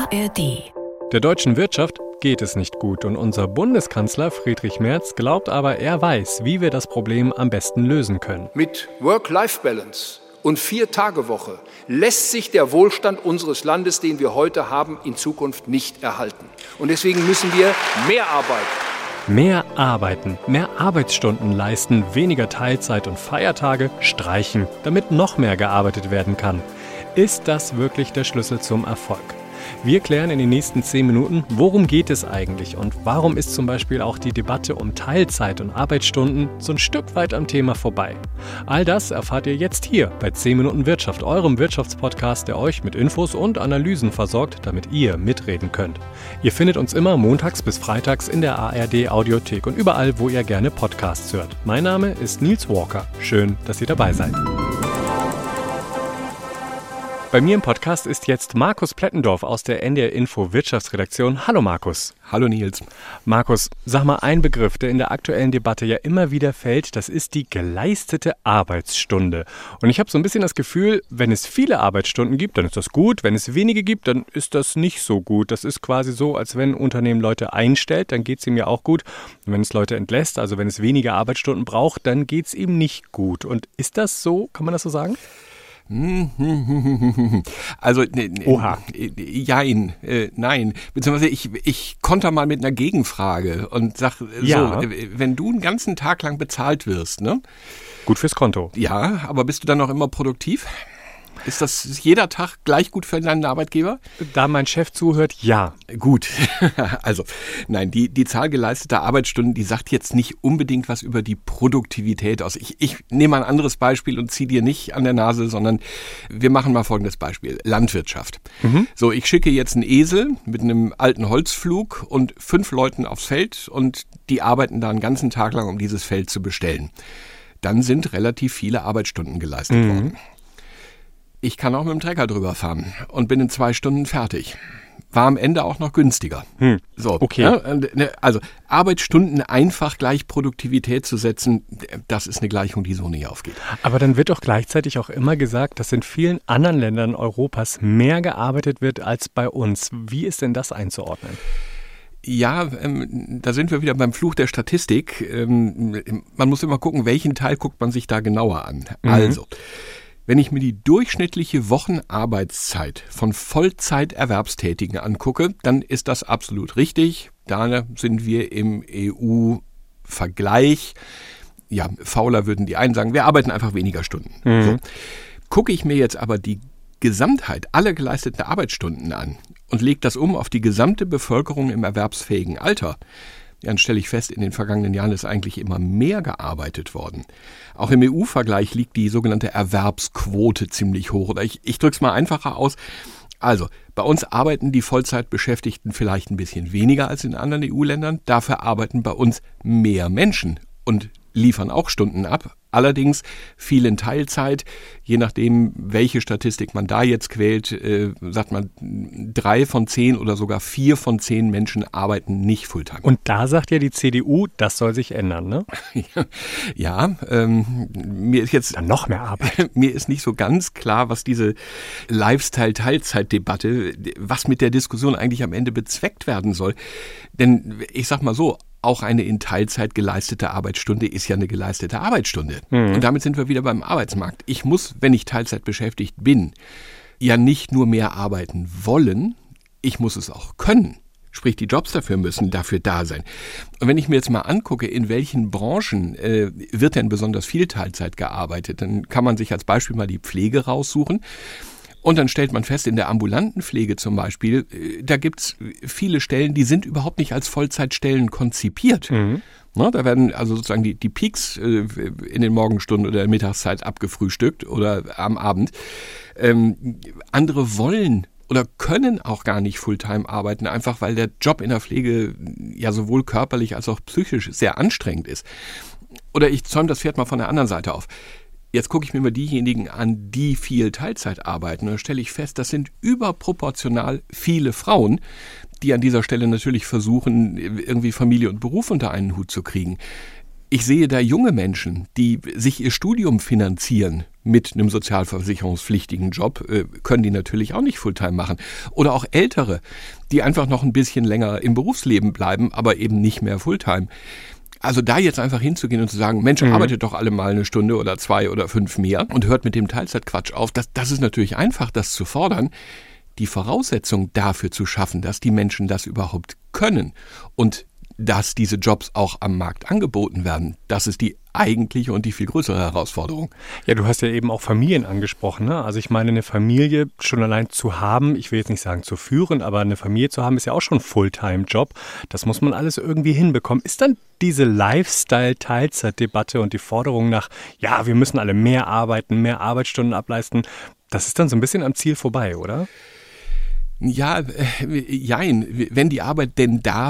ARD. Der deutschen Wirtschaft geht es nicht gut und unser Bundeskanzler Friedrich Merz glaubt aber, er weiß, wie wir das Problem am besten lösen können. Mit Work-Life-Balance und 4-Tage-Woche lässt sich der Wohlstand unseres Landes, den wir heute haben, in Zukunft nicht erhalten. Und deswegen müssen wir mehr arbeiten. Mehr arbeiten, mehr Arbeitsstunden leisten, weniger Teilzeit und Feiertage streichen, damit noch mehr gearbeitet werden kann. Ist das wirklich der Schlüssel zum Erfolg? Wir klären in den nächsten 10 Minuten, worum geht es eigentlich und warum ist zum Beispiel auch die Debatte um Teilzeit und Arbeitsstunden so ein Stück weit am Thema vorbei. All das erfahrt ihr jetzt hier bei 10 Minuten Wirtschaft, eurem Wirtschaftspodcast, der euch mit Infos und Analysen versorgt, damit ihr mitreden könnt. Ihr findet uns immer montags bis freitags in der ARD Audiothek und überall, wo ihr gerne Podcasts hört. Mein Name ist Nils Walker. Schön, dass ihr dabei seid. Bei mir im Podcast ist jetzt Markus Plettendorf aus der NDR Info Wirtschaftsredaktion. Hallo Markus. Hallo Nils. Markus, sag mal, ein Begriff, der in der aktuellen Debatte ja immer wieder fällt, das ist die geleistete Arbeitsstunde. Und ich habe so ein bisschen das Gefühl, wenn es viele Arbeitsstunden gibt, dann ist das gut. Wenn es wenige gibt, dann ist das nicht so gut. Das ist quasi so, als wenn ein Unternehmen Leute einstellt, dann geht es ihm ja auch gut. Und wenn es Leute entlässt, also wenn es weniger Arbeitsstunden braucht, dann geht es ihm nicht gut. Und ist das so? Kann man das so sagen? Also, Oha. Jein, nein. Beziehungsweise ich konter mal mit einer Gegenfrage und sag Ja. so, wenn du einen ganzen Tag lang bezahlt wirst, ne? Gut fürs Konto. Ja, aber bist du dann noch immer produktiv? Ist das jeder Tag gleich gut für deinen Arbeitgeber? Da mein Chef zuhört, ja. Gut, also nein, die Zahl geleisteter Arbeitsstunden, die sagt jetzt nicht unbedingt was über die Produktivität aus. Ich nehme mal ein anderes Beispiel und ziehe dir nicht an der Nase, sondern wir machen mal folgendes Beispiel. Landwirtschaft. So, ich schicke jetzt einen Esel mit einem alten Holzpflug und 5 Leuten aufs Feld und die arbeiten da einen ganzen Tag lang, um dieses Feld zu bestellen. Dann sind relativ viele Arbeitsstunden geleistet worden. Ich kann auch mit dem Trecker drüber fahren und bin in 2 Stunden fertig. War am Ende auch noch günstiger. So, okay. Ja, also Arbeitsstunden einfach gleich Produktivität zu setzen, das ist eine Gleichung, die so nicht aufgeht. Aber dann wird doch gleichzeitig auch immer gesagt, dass in vielen anderen Ländern Europas mehr gearbeitet wird als bei uns. Wie ist denn das einzuordnen? Ja, da sind wir wieder beim Fluch der Statistik. Man muss immer gucken, welchen Teil guckt man sich da genauer an. Also, wenn ich mir die durchschnittliche Wochenarbeitszeit von Vollzeiterwerbstätigen angucke, dann ist das absolut richtig. Da sind wir im EU-Vergleich. Ja, fauler würden die einen sagen, wir arbeiten einfach weniger Stunden. So. Gucke ich mir jetzt aber die Gesamtheit aller geleisteten Arbeitsstunden an und lege das auf die gesamte Bevölkerung im erwerbsfähigen Alter, dann stelle ich fest, in den vergangenen Jahren ist eigentlich immer mehr gearbeitet worden. Auch im EU-Vergleich liegt die sogenannte Erwerbsquote ziemlich hoch. Oder ich drücke es mal einfacher aus. Also, bei uns arbeiten die Vollzeitbeschäftigten vielleicht ein bisschen weniger als in anderen EU-Ländern. Dafür arbeiten bei uns mehr Menschen und liefern auch Stunden ab. Allerdings viel in Teilzeit. Je nachdem, welche Statistik man da jetzt quält, sagt man, 3 von 10 oder sogar 4 von 10 Menschen arbeiten nicht Fulltime. Und da sagt ja die CDU, das soll sich ändern, ne? Ja, mir ist jetzt Dann noch mehr Arbeit. Mir ist nicht so ganz klar, was diese Lifestyle-Teilzeit-Debatte, was mit der Diskussion eigentlich am Ende bezweckt werden soll. Denn ich sag mal so, auch eine in Teilzeit geleistete Arbeitsstunde ist ja eine geleistete Arbeitsstunde. Und damit sind wir wieder beim Arbeitsmarkt. Ich muss, wenn ich Teilzeit beschäftigt bin, ja nicht nur mehr arbeiten wollen, ich muss es auch können. Sprich, die Jobs dafür müssen dafür da sein. Und wenn ich mir jetzt mal angucke, in welchen Branchen wird denn besonders viel Teilzeit gearbeitet, dann kann man sich als Beispiel mal die Pflege raussuchen. Und dann stellt man fest, in der ambulanten Pflege zum Beispiel, da gibt's viele Stellen, die sind überhaupt nicht als Vollzeitstellen konzipiert. Na, da werden also sozusagen die Peaks in den Morgenstunden oder der Mittagszeit abgefrühstückt oder am Abend. Andere wollen oder können auch gar nicht Fulltime arbeiten, einfach weil der Job in der Pflege ja sowohl körperlich als auch psychisch sehr anstrengend ist. Oder ich zäume das Pferd mal von der anderen Seite auf. Jetzt gucke ich mir mal diejenigen an, die viel Teilzeit arbeiten. Und dann stelle ich fest, das sind überproportional viele Frauen, die an dieser Stelle natürlich versuchen, irgendwie Familie und Beruf unter einen Hut zu kriegen. Ich sehe da junge Menschen, die sich ihr Studium finanzieren mit einem sozialversicherungspflichtigen Job, können die natürlich auch nicht Fulltime machen. Oder auch Ältere, die einfach noch ein bisschen länger im Berufsleben bleiben, aber eben nicht mehr Fulltime. Also da jetzt einfach hinzugehen und zu sagen, Mensch, arbeitet doch alle mal eine Stunde oder 2 oder 5 mehr und hört mit dem Teilzeitquatsch auf, das ist natürlich einfach, das zu fordern. Die Voraussetzung dafür zu schaffen, dass die Menschen das überhaupt können und dass diese Jobs auch am Markt angeboten werden, das ist die eigentliche und die viel größere Herausforderung. Ja, du hast ja eben auch Familien angesprochen, ne? Also ich meine, eine Familie schon allein zu haben, ich will jetzt nicht sagen zu führen, aber eine Familie zu haben, ist ja auch schon ein Fulltime-Job. Das muss man alles irgendwie hinbekommen. Ist dann diese Lifestyle-Teilzeitdebatte und die Forderung nach, ja, wir müssen alle mehr arbeiten, mehr Arbeitsstunden ableisten, das ist dann so ein bisschen am Ziel vorbei, oder? Ja, jein. Wenn die Arbeit denn da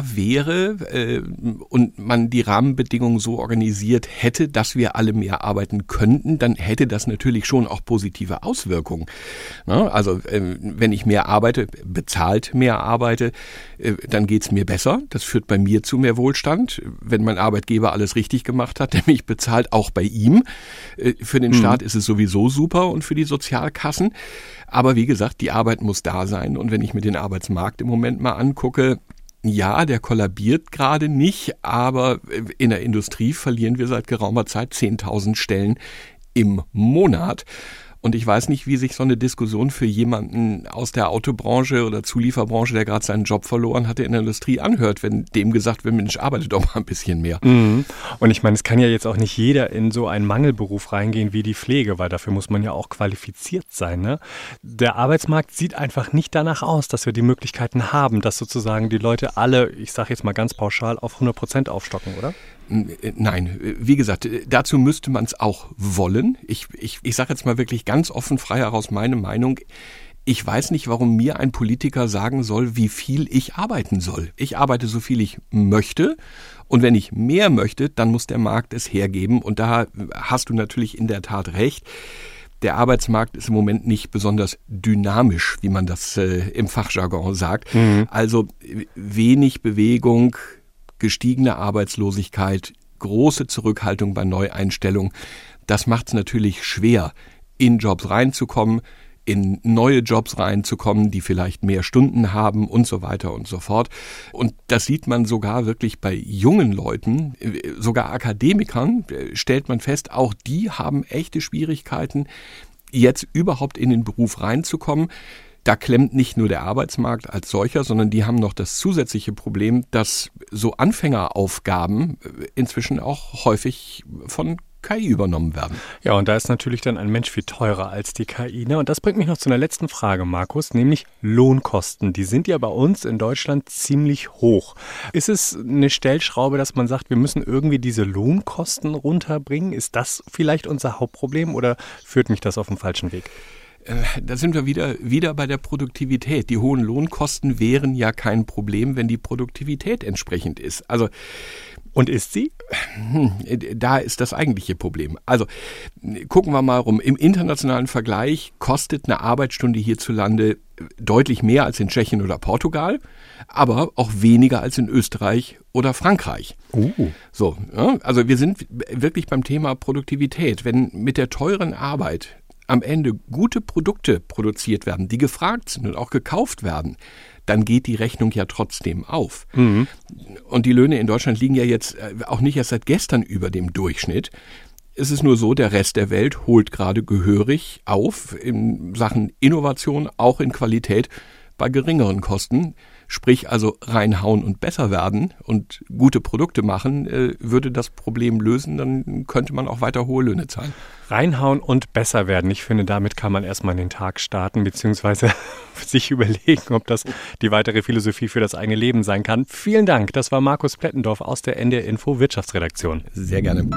wäre und man die Rahmenbedingungen so organisiert hätte, dass wir alle mehr arbeiten könnten, dann hätte das natürlich schon auch positive Auswirkungen. Na, also wenn ich mehr arbeite, bezahlt mehr arbeite, dann geht's mir besser. Das führt bei mir zu mehr Wohlstand. Wenn mein Arbeitgeber alles richtig gemacht hat, der mich bezahlt, auch bei ihm. Für den Staat ist es sowieso super und für die Sozialkassen. Aber wie gesagt, die Arbeit muss da sein. Und wenn ich mir den Arbeitsmarkt im Moment mal angucke, ja, der kollabiert gerade nicht, aber in der Industrie verlieren wir seit geraumer Zeit 10.000 Stellen im Monat. Und ich weiß nicht, wie sich so eine Diskussion für jemanden aus der Autobranche oder Zulieferbranche, der gerade seinen Job verloren hatte in der Industrie, anhört, wenn dem gesagt wird, Mensch, arbeite doch mal ein bisschen mehr. Mhm. Und ich meine, es kann ja jetzt auch nicht jeder in so einen Mangelberuf reingehen wie die Pflege, weil dafür muss man ja auch qualifiziert sein, ne? Der Arbeitsmarkt sieht einfach nicht danach aus, dass wir die Möglichkeiten haben, dass sozusagen die Leute alle, ich sage jetzt mal ganz pauschal, auf 100% aufstocken, oder? Nein, wie gesagt, dazu müsste man es auch wollen. Ich sage jetzt mal wirklich ganz offen, frei heraus meine Meinung. Ich weiß nicht, warum mir ein Politiker sagen soll, wie viel ich arbeiten soll. Ich arbeite so viel ich möchte und wenn ich mehr möchte, dann muss der Markt es hergeben und da hast du natürlich in der Tat recht. Der Arbeitsmarkt ist im Moment nicht besonders dynamisch, wie man das im Fachjargon sagt. Also wenig Bewegung, gestiegene Arbeitslosigkeit, große Zurückhaltung bei Neueinstellungen. Das macht es natürlich schwer, in Jobs reinzukommen, in neue Jobs reinzukommen, die vielleicht mehr Stunden haben und so weiter und so fort. Und das sieht man sogar wirklich bei jungen Leuten, sogar Akademikern, stellt man fest, auch die haben echte Schwierigkeiten, jetzt überhaupt in den Beruf reinzukommen. Da klemmt nicht nur der Arbeitsmarkt als solcher, sondern die haben noch das zusätzliche Problem, dass so Anfängeraufgaben inzwischen auch häufig von KI übernommen werden. Ja, und da ist natürlich dann ein Mensch viel teurer als die KI, ne? Und das bringt mich noch zu einer letzten Frage, Markus, nämlich Lohnkosten. Die sind ja bei uns in Deutschland ziemlich hoch. Ist es eine Stellschraube, dass man sagt, wir müssen irgendwie diese Lohnkosten runterbringen? Ist das vielleicht unser Hauptproblem oder führt mich das auf den falschen Weg? Da sind wir wieder bei der Produktivität. Die hohen Lohnkosten wären ja kein Problem, wenn die Produktivität entsprechend ist. Also, und ist sie? Da ist das eigentliche Problem. Also gucken wir mal rum. Im internationalen Vergleich kostet eine Arbeitsstunde hierzulande deutlich mehr als in Tschechien oder Portugal, aber auch weniger als in Österreich oder Frankreich. So, ja, also wir sind wirklich beim Thema Produktivität. Wenn mit der teuren Arbeit am Ende gute Produkte produziert werden, die gefragt sind und auch gekauft werden, dann geht die Rechnung ja trotzdem auf. Und die Löhne in Deutschland liegen ja jetzt auch nicht erst seit gestern über dem Durchschnitt. Es ist nur so, der Rest der Welt holt gerade gehörig auf in Sachen Innovation, auch in Qualität bei geringeren Kosten. Sprich also reinhauen und besser werden und gute Produkte machen, würde das Problem lösen, dann könnte man auch weiter hohe Löhne zahlen. Reinhauen und besser werden. Ich finde, damit kann man erstmal in den Tag starten, beziehungsweise sich überlegen, ob das die weitere Philosophie für das eigene Leben sein kann. Vielen Dank. Das war Markus Plettendorf aus der NDR Info Wirtschaftsredaktion. Sehr gerne.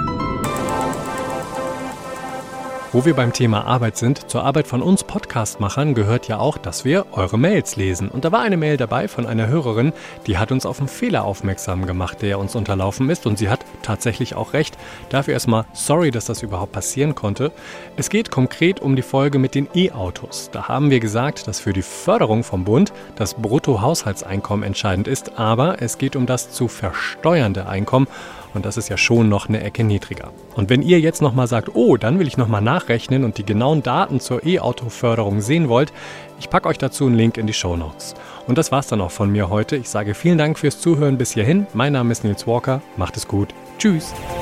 Wo wir beim Thema Arbeit sind, zur Arbeit von uns Podcastmachern gehört ja auch, dass wir eure Mails lesen. Und da war eine Mail dabei von einer Hörerin, die hat uns auf einen Fehler aufmerksam gemacht, der uns unterlaufen ist. Und sie hat tatsächlich auch recht. Dafür erstmal sorry, dass das überhaupt passieren konnte. Es geht konkret um die Folge mit den E-Autos. Da haben wir gesagt, dass für die Förderung vom Bund das Bruttohaushaltseinkommen entscheidend ist. Aber es geht um das zu versteuernde Einkommen. Und das ist ja schon noch eine Ecke niedriger. Und wenn ihr jetzt nochmal sagt, oh, dann will ich nochmal nachrechnen und die genauen Daten zur E-Auto-Förderung sehen wollt, ich packe euch dazu einen Link in die Shownotes. Und das war's dann auch von mir heute. Ich sage vielen Dank fürs Zuhören bis hierhin. Mein Name ist Nils Walker. Macht es gut. Tschüss.